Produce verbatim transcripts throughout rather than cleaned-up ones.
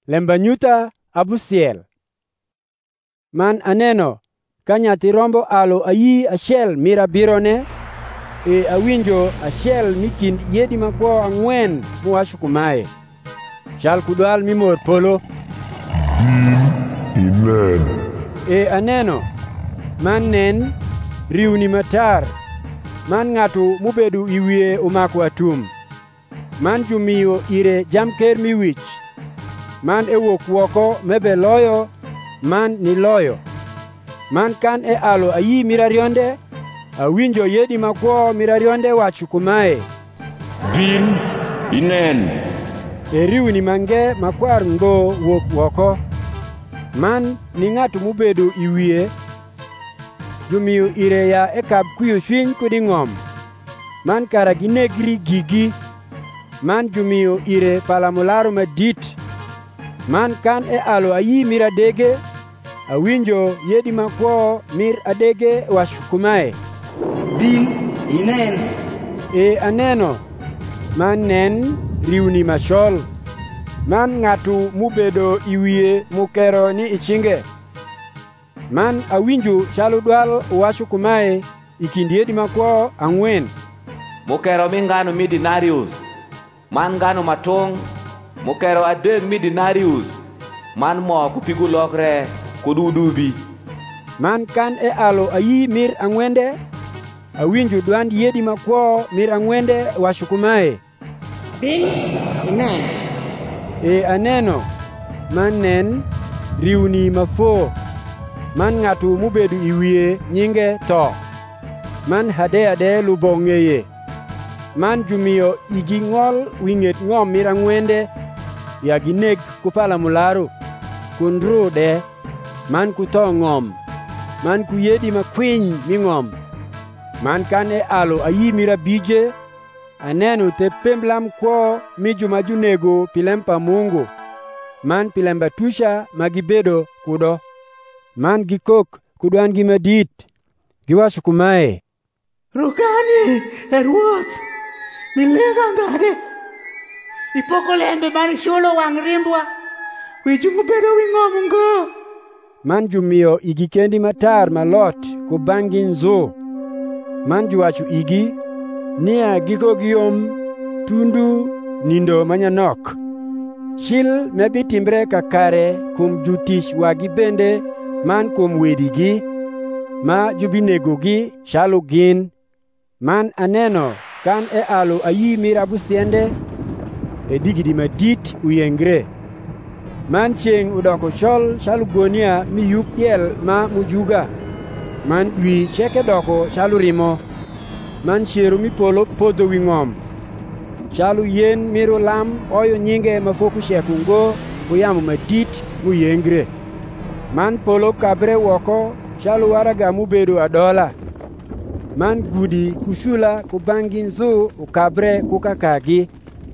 Lembanyutha abusiel. Man aneno ka nyathi rombo alo ayi achiel mir abirone, e awinjo achiel mikind yedi makwo ang'wen mowacho kumae, chal kudwal mimor polo. Inen. E aneno man nen riwni matar, man ng'ato mobedo iwiye omako atum, man jumiyo ire jamker miwich, man ewuok woko mebe loyo man ni loyo. Man kan e alo ayi mir arionde, awinjo yedi makwo mir arionde wacho kumae, bin inen. E riwni mange makwar ngo wuok woko, man ni ng'ato mobedo iwiye jumiyo ire ya e kab kuyo chwiny kodi ng'om, man kara ginegri gigi, man jumiyo ire pala molaro madit. Man kan e alo ayi mir adege, awinjo yedi makwo mir adege wacho kumae, bin inen. E aneno man nen riwni machol, man ng'ato mobedo iwiye mukero ni ichinge. Man awinjo chalo dwal wacho kumae ikind yedi makwo ang'wen, Mukero mi ngano mi denarius, man ngano matong', mukero adek mi denarius, man mo kupigu lokre kududubi. Man kan e alo ayi mir ang'wende, awinjo dwand yedi makwo mir ang'wende wacho kumae, bin inen. E aneno man nen riwni mafo, man ng'ato mobedo iwiye nyinge tho, man hade ade lubo ng'eye, man jumiyo igi ng'ol wi ng'et ng'om mir ang'wende ya gineg kupala mularo kun rude, man kutho ng'om, man kuyedi makwiny ming'om. Man kan e alo ayi mir abije, aneno te pemblam kwo mi juma junego pilempa Mungu, man pilemba tusha magibedo kudo. Man gikok kudwan gi madit, giwacho kumae, Rukani e Ruoth, milega ngade. Ipoko lembe mar chulo wang' rimbwa, wichu mobedo wi ng'om ngo. Man jumiyo igi kendi matar malot kubanggi nzo, man juwacho igi nia giko giyom tundu nindo manyanok. Chil mebi timbre kakare kum jutich wagi bende, man kum wedigi ma jubinegogi chalo gin. Man aneno kan e alo ayi mir abusiende, e digidi madit uyengre. Man chieng' udoko chol chalo guonia mi yup diel ma mujuga, man wi cheke doko chalo rimo, man chero mi polo podho wi ng'om, chalo yen miro lam oyo nyinge mafoku shekungo uyamo madit muyengre. Man polo kabre woko chalo waraga mobedo adola, man gudi kushula kubangi nzu ukabre kukakagi.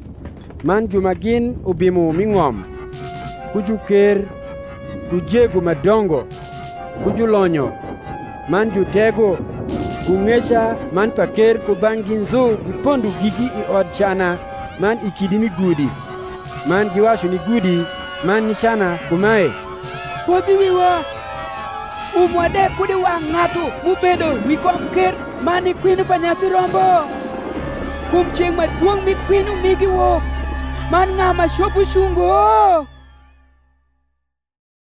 Man jumagin ubimo ming'om, kujuker, kujego madongo, kujulonyo, man jutego, kung'esha man paker kubangi nzu upondu gigi i od chana man ikidi ni gudi, man giwacho ni gudi man ni chana kumae, Kodhi wiwa, umwade kudi wang' ng'ato mubedo wi kom ker mani kwino pa nyathi rombo. Kum chieng' maduong' mi kwino migi wok, man ng'ama shopu shungo.